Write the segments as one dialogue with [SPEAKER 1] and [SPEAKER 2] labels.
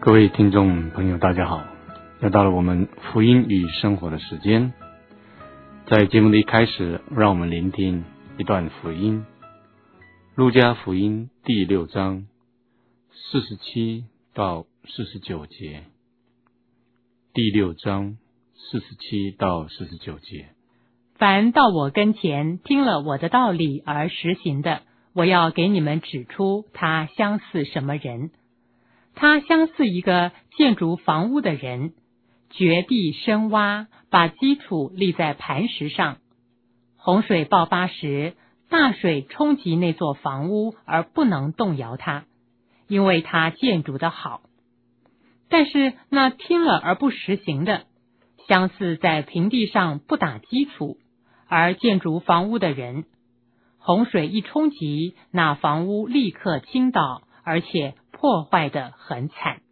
[SPEAKER 1] 各位听众朋友大家好，又到了我们福音与生活的时间。在节目的一开始，让我们聆听一段福音，路加福音第6章47到49节。第6章47到49节。
[SPEAKER 2] 凡到我跟前听了我的道理而实行的，我要给你们指出他相似什么人。他相似一个建筑房屋的人，掘地深挖，把基础立在磐石上。洪水爆发时，大水冲击那座房屋而不能动摇它，因为它建筑的好。但是那听了而不实行的，相似在平地上不打基础而建筑房屋的人，洪水一冲击，那房屋立刻倾倒，而且破坏得很惨。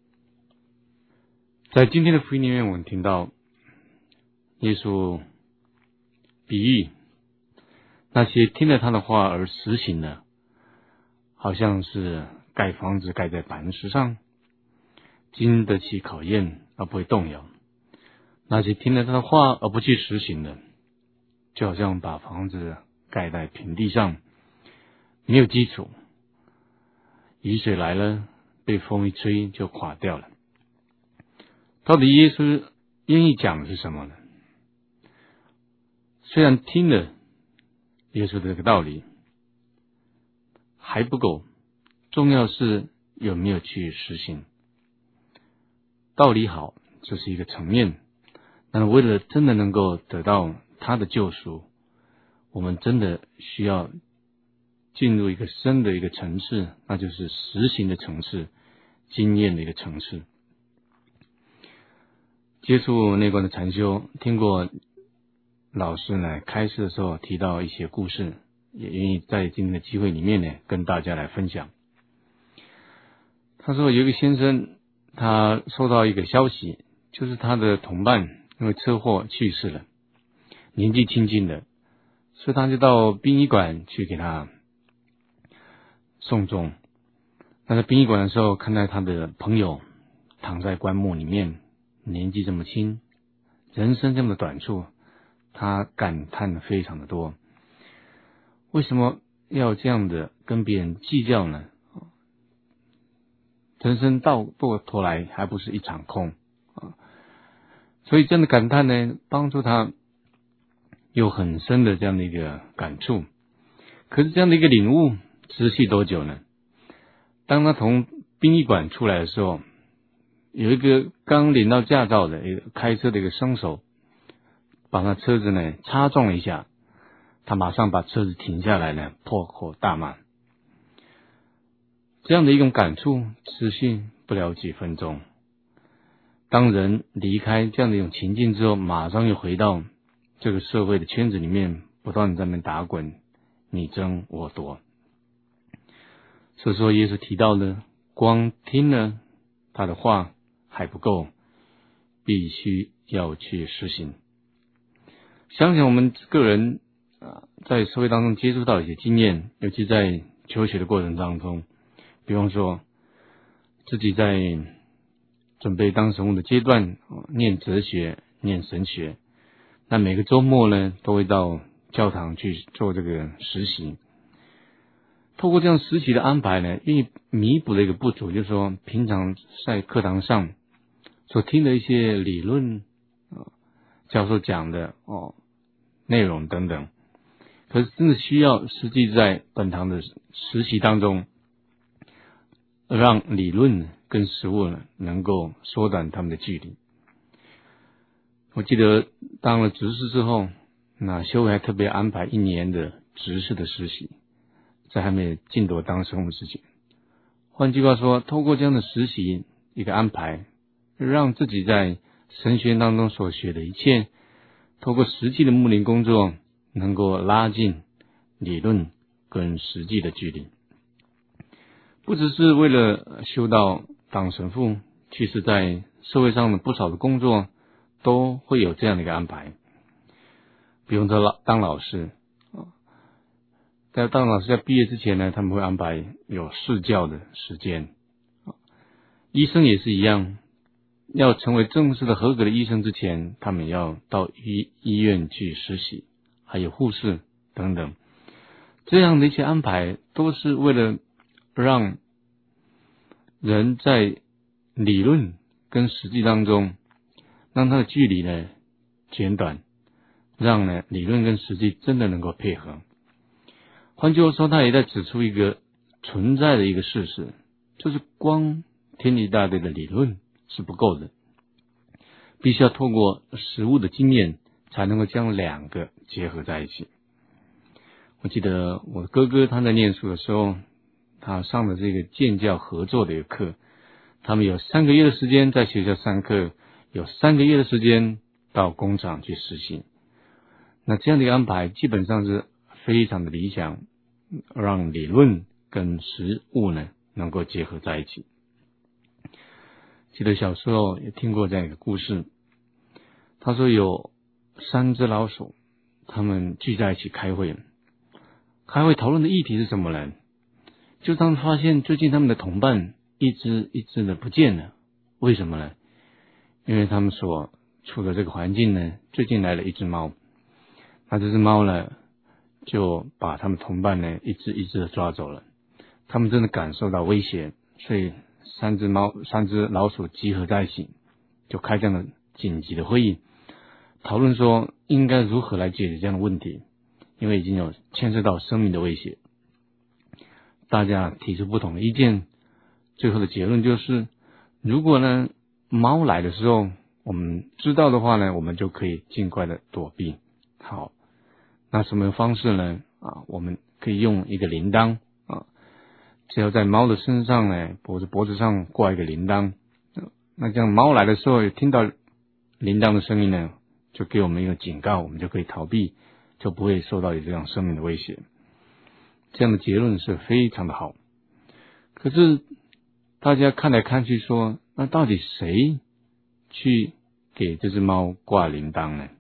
[SPEAKER 1] 在今天的福音里面，我们听到耶稣比喻那些听了他的话而实行的，好像是盖房子盖在磐石上，经得起考验而不会动摇；那些听了他的话而不去实行的，就好像把房子盖在平地上，没有基础，雨水来了，被风一吹就垮掉了。到底耶稣愿意讲的是什么呢？虽然听了耶稣的这个道理还不够，重要是有没有去实行。道理好，这是一个层面，但为了真的能够得到他的救赎，我们真的需要进入一个深的一个层次，那就是实行的层次，经验的一个层次。接触内观的禅修，听过老师呢开示的时候提到一些故事，也愿意在今天的机会里面呢跟大家来分享。他说有一个先生，他收到一个消息，就是他的同伴因为车祸去世了，年纪轻轻的，所以他就到殡仪馆去给他送终。那在殡仪馆的时候，看到他的朋友躺在棺木里面，年纪这么轻，人生这么短促，他感叹的非常的多。为什么要这样的跟别人计较呢？人生到头来还不是一场空啊！所以这样的感叹呢，帮助他有很深的这样的一个感触。可是这样的一个领悟持续多久呢？当他从殡仪馆出来的时候，有一个刚领到驾照的一个开车的一个生手，把他车子呢擦撞了一下，他马上把车子停下来呢，破口大骂。这样的一种感触持续不了几分钟。当人离开这样的一种情境之后，马上又回到这个社会的圈子里面，不断在那边打滚，你争我夺。所以说耶稣提到呢，光听了他的话还不够，必须要去实行。想想我们个人在社会当中接触到一些经验，尤其在求学的过程当中，比方说自己在准备当神父的阶段，念哲学、念神学，那每个周末呢都会到教堂去做这个实习。透过这样实习的安排呢，愿意弥补的一个不足，就是说平常在课堂上所听的一些理论教授讲的内容等等，可是真的需要实际在本堂的实习当中，让理论跟实务呢能够缩短他们的距离。我记得当了执事之后，那修会还特别安排1年的执事的实习，在还没有进夺当神父之前。换句话说，透过这样的实习一个安排，让自己在神学院当中所学的一切，透过实际的牧灵工作，能够拉近理论跟实际的距离。不只是为了修道当神父，其实在社会上的不少的工作都会有这样的一个安排。比如说当老师，当老师在毕业之前呢，他们会安排有试教的时间， 医生也是一样，要成为正式的合格的医生之前，他们要到医院去实习，还有护士等等。这样的一些安排都是为了让人在理论跟实际当中，让他的距离呢减短，让呢理论跟实际真的能够配合。换句话说，他也在指出一个存在的一个事实，就是光天地大地的理论是不够的，必须要透过实务的经验才能够将两个结合在一起。我记得我的哥哥他在念书的时候，他上的这个建教合作的一个课，他们有3个月的时间在学校上课，有3个月的时间到工厂去实习。那这样的一个安排基本上是非常的理想，让理论跟实务呢能够结合在一起。记得小时候也听过这样一个故事，他说有3只老鼠，他们聚在一起开会讨论的议题是什么呢？就他们发现最近他们的同伴一只一只的不见了。为什么呢？因为他们所处的这个环境呢，最近来了一只猫，那这只猫呢就把他们同伴呢一只一只的抓走了。他们真的感受到威胁，所以3只老鼠集合在一起，就开这样的紧急的会议，讨论说应该如何来解决这样的问题，因为已经有牵涉到生命的威胁。大家提出不同的意见，最后的结论就是，如果呢猫来的时候我们知道的话呢，我们就可以尽快的躲避。好，那什么方式呢？我们可以用一个铃铛只要在猫的身上呢脖子上挂一个铃铛，那这样猫来的时候听到铃铛的声音呢，就给我们一个警告，我们就可以逃避，就不会受到有这样生命的威胁。这样的结论是非常的好。可是大家看来看去说，那到底谁去给这只猫挂铃铛呢？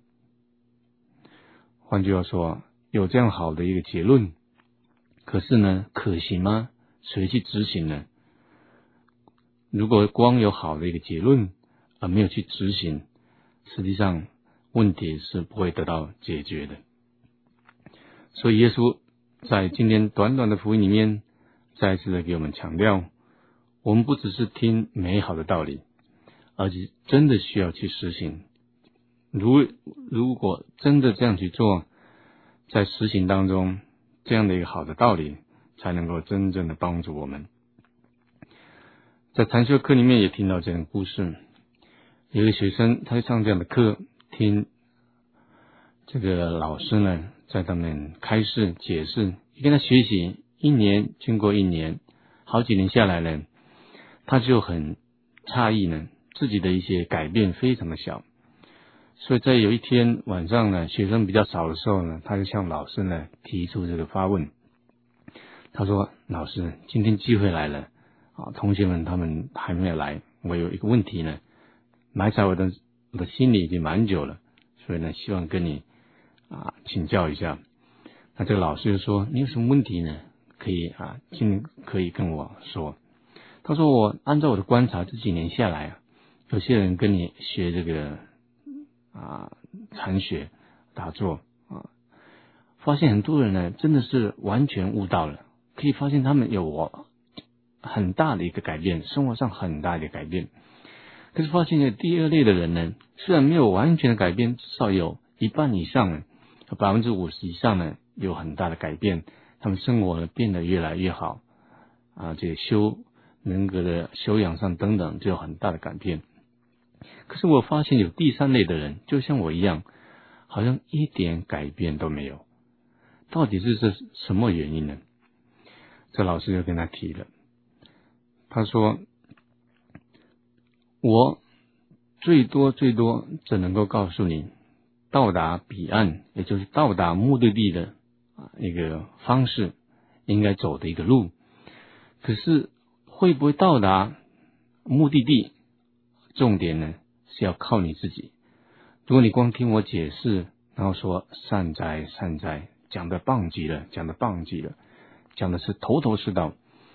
[SPEAKER 1] 换句话说，有这样好的一个结论，可是呢可行吗？谁去执行呢？如果光有好的一个结论而没有去执行，实际上问题是不会得到解决的。所以耶稣在今天短短的福音里面再一次的给我们强调，我们不只是听美好的道理，而且真的需要去实行。如果真的这样去做，在实行当中，这样的一个好的道理才能够真正的帮助我们。在禅修课里面也听到这样的故事，有一个学生他上这样的课，听这个老师呢在他们开示解释，跟他学习经过一年好几年下来呢，他就很诧异呢，自己的一些改变非常的小。所以在有一天晚上呢，学生比较少的时候呢，他就向老师呢提出这个发问。他说，老师，今天机会来了同学们他们还没有来，我有一个问题呢埋在我的心里已经蛮久了，所以呢希望跟你请教一下。那这个老师就说，你有什么问题呢？可以跟我说。他说，我按照我的观察这几年下来有些人跟你学这个禅学打坐发现很多人呢真的是完全悟到了，可以发现他们有很大的一个改变，生活上很大的一个改变。可是发现有第二类的人呢，虽然没有完全的改变，至少有一半以上呢，50%以上呢有很大的改变，他们生活呢变得越来越好这个人格的修养上等等就有很大的改变。可是我发现有第3类的人，就像我一样，好像一点改变都没有。到底是这什么原因呢？这老师就跟他提了，他说，我最多只能够告诉你到达彼岸，也就是到达目的地的一个方式，应该走的一个路。可是会不会到达目的地，重点呢是要靠你自己。如果你光听我解释，然后说善哉善哉，讲得棒极了，讲的是头头是道，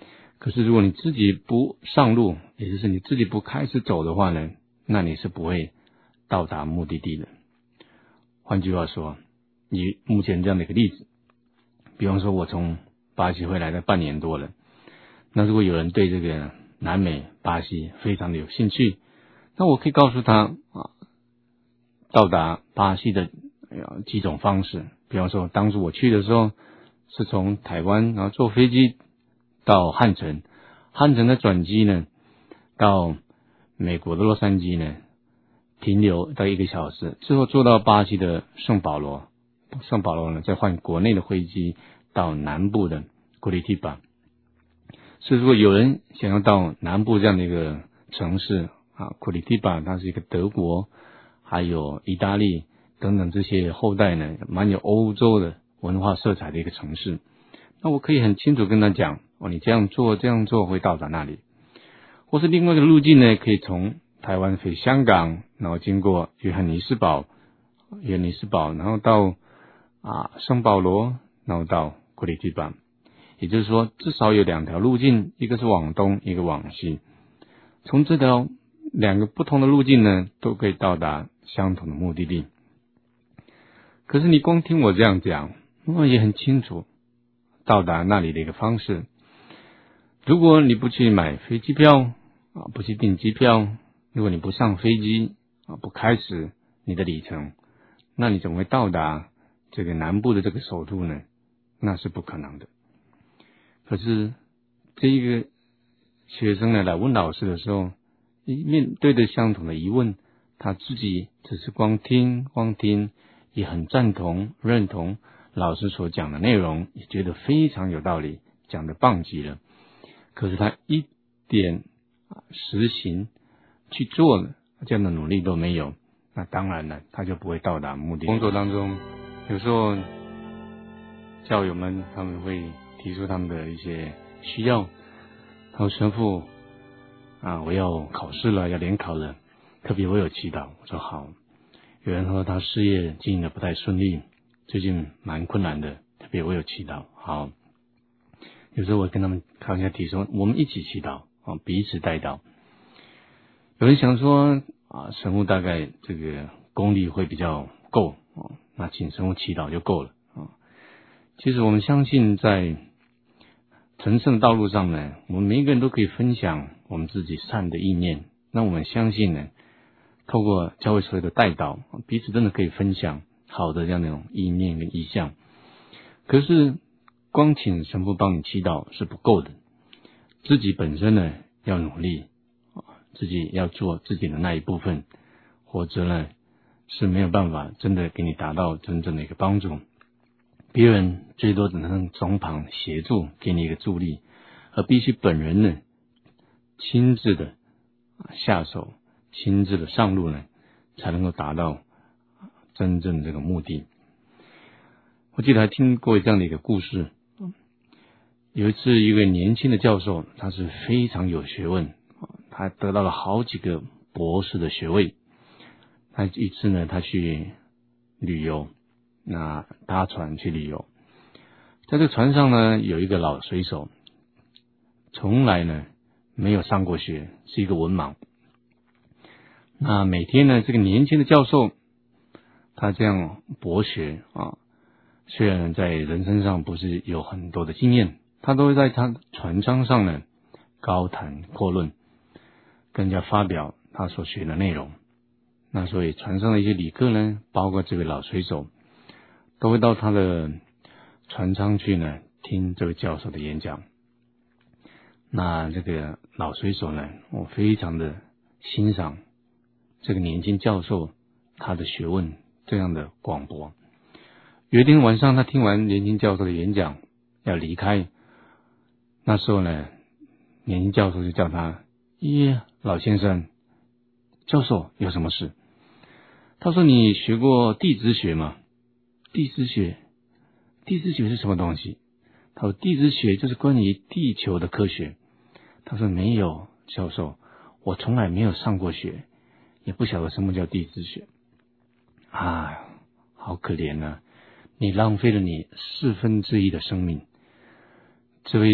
[SPEAKER 1] 可是如果你自己不上路，也就是你自己不开始走的话呢，那你是不会到达目的地的。换句话说，以目前这样的一个例子，比方说我从巴西回来的半年多了，那如果有人对这个南美巴西非常的有兴趣，那我可以告诉他到达巴西的几种方式。比方说当初我去的时候是从台湾然后坐飞机到汉城，汉城的转机呢到美国的洛杉矶呢停留到1个小时，之后坐到巴西的圣保罗呢再换国内的飞机到南部的古里提巴。所以如果有人想要到南部这样的一个城市古里提巴它是一个德国还有意大利等等这些后代呢蛮有欧洲的文化色彩的一个城市，那我可以很清楚跟他讲你这样做会到达那里。或是另外一个路径呢，可以从台湾飞香港，然后经过约翰尼斯堡，然后到圣保罗，然后到古里提巴。也就是说至少有2条路径，一个是往东，一个往西。从这条2个不同的路径呢，都可以到达相同的目的地。可是你光听我这样讲，我也很清楚到达那里的一个方式。如果你不去买飞机票不去订机票，如果你不上飞机不开始你的里程，那你怎么会到达这个南部的这个首都呢？那是不可能的。可是这一个学生呢来问老师的时候，面对着相同的疑问，他自己只是光听，也很赞同认同老师所讲的内容，也觉得非常有道理，讲得棒极了。可是他一点实行去做了这样的努力都没有，那当然了，他就不会到达目的地。工作当中有时候教友们他们会提出他们的一些需要，他说神父我要考试了，要联考了，特别我有祈祷。我说好。有人说他事业经营的不太顺利，最近蛮困难的，特别我有祈祷。好，有时候我跟他们开玩笑提说我们一起祈祷彼此代祷。有人想说神父大概这个功力会比较够那请神父祈祷就够了其实我们相信在成圣的道路上呢，我们每一个人都可以分享我们自己善的意念。那我们相信呢，透过教会所有的代祷，彼此真的可以分享好的这样的一种意念跟意向。可是光请神父帮你祈祷是不够的，自己本身呢要努力自己要做自己的那一部分，或者呢是没有办法真的给你达到真正的一个帮助。别人最多只能从旁协助，给你一个助力，而必须本人呢亲自的下手，亲自的上路呢，才能够达到真正的这个目的。我记得还听过这样的一个故事，有一次一个年轻的教授，他是非常有学问，他得到了好几个博士的学位。他一次呢他去旅游，那搭船去旅游，在这个船上呢有一个老水手，从来呢没有上过学，是一个文盲。那每天呢这个年轻的教授他这样博学虽然在人生上不是有很多的经验，他都会在他船舱上呢高谈阔论，跟人家发表他所学的内容。那所以船上的一些旅客呢，包括这位老水手，都会到他的船舱去呢听这位教授的演讲。那这个老水手呢，我非常的欣赏这个年轻教授他的学问这样的广博。有一天晚上，他听完年轻教授的演讲要离开，那时候呢年轻教授就叫他老先生，教授有什么事？他说你学过地质学吗？地质学是什么东西？他说地质学就是关于地球的科学。他说没有，教授，我从来没有上过学，也不晓得什么叫地质学。好可怜啊，你浪费了你1/4的生命。这位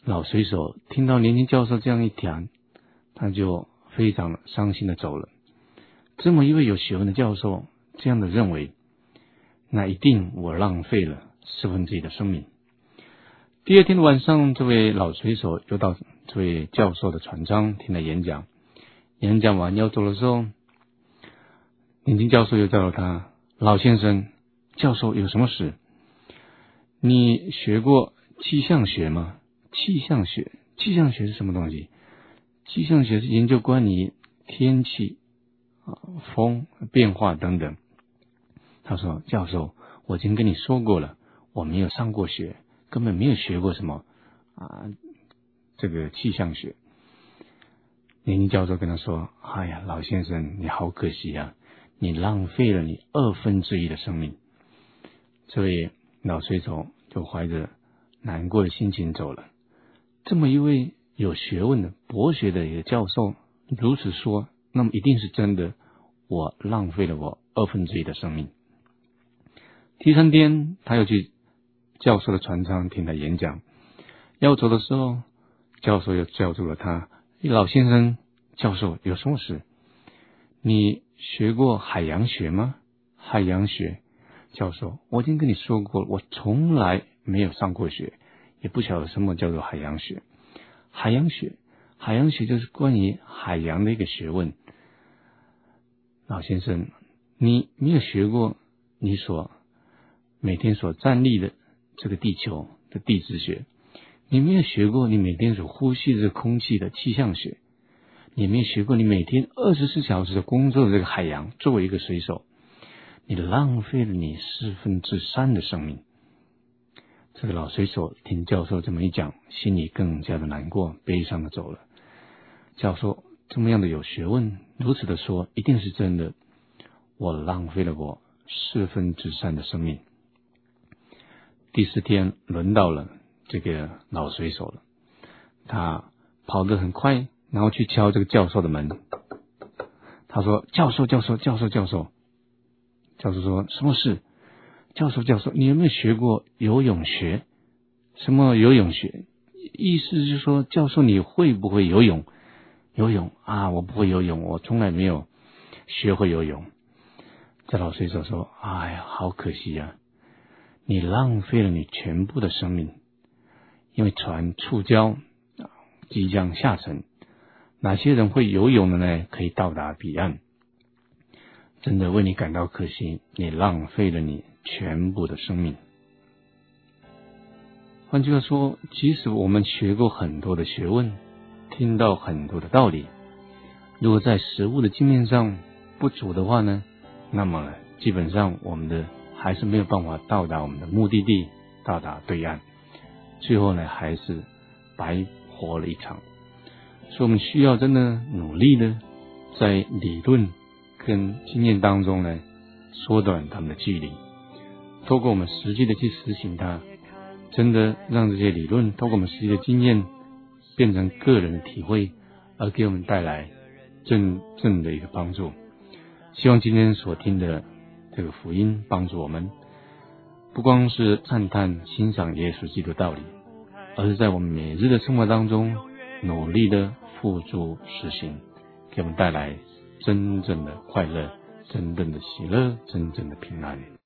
[SPEAKER 1] 老水手听到年轻教授这样一讲，他就非常伤心的走了。这么一位有学问的教授这样的认为，那一定我浪费了4分之一的生命。第二天的晚上，这位老水手又到这位教授的船舱听了演讲，演讲完要走的时候，年轻教授又叫了他，老先生，教授有什么事？你学过气象学吗？气象学是什么东西？气象学是研究关于天气、风变化等等。他说，教授，我已经跟你说过了，我没有上过学，根本没有学过什么这个气象学。年轻教授跟他说，哎呀，老先生，你好可惜啊，你浪费了你1/2的生命。这位老水手就怀着难过的心情走了。这么一位有学问的博学的一个教授如此说，那么一定是真的，我浪费了我1/2的生命。第3天，他又去教授的船舱听他演讲，要走的时候，教授又叫住了他，老先生，教授有什么事？你学过海洋学吗？海洋学，教授，我已经跟你说过了，我从来没有上过学，也不晓得什么叫做海洋学。海洋学就是关于海洋的一个学问。老先生，你没有学过你每天所站立的这个地球的地质学，你没有学过你每天所呼吸的这个空气的气象学，你没有学过你每天24小时的工作的这个海洋。作为一个水手，你浪费了你3/4的生命。这个老水手听教授这么一讲，心里更加的难过，悲伤的走了。教授这么样的有学问，如此的说，一定是真的，我浪费了我3/4的生命。第4天轮到了这个老水手了，他跑得很快，然后去敲这个教授的门。他说，教授说，什么事？教授，你有没有学过游泳学？什么游泳学？意思就是说，教授你会不会游泳？游泳啊，我不会游泳，我从来没有学会游泳。这老水手说，哎呀，好可惜啊，你浪费了你全部的生命，因为船触礁即将下沉，哪些人会游泳的呢？可以到达彼岸。真的为你感到可惜，你浪费了你全部的生命。换句话说，即使我们学过很多的学问，听到很多的道理，如果在实务的经验上不足的话呢，那么基本上我们的还是没有办法到达我们的目的地，到达对岸，最后呢还是白活了一场。所以我们需要真的努力的在理论跟经验当中呢缩短他们的距离，透过我们实际的去实行它，真的让这些理论透过我们实际的经验变成个人的体会，而给我们带来真正的一个帮助。希望今天所听的这个福音帮助我们，不光是赞叹欣赏耶稣基督道理，而是在我们每日的生活当中努力的付诸实行，给我们带来真正的快乐，真正的喜乐，真正的平安。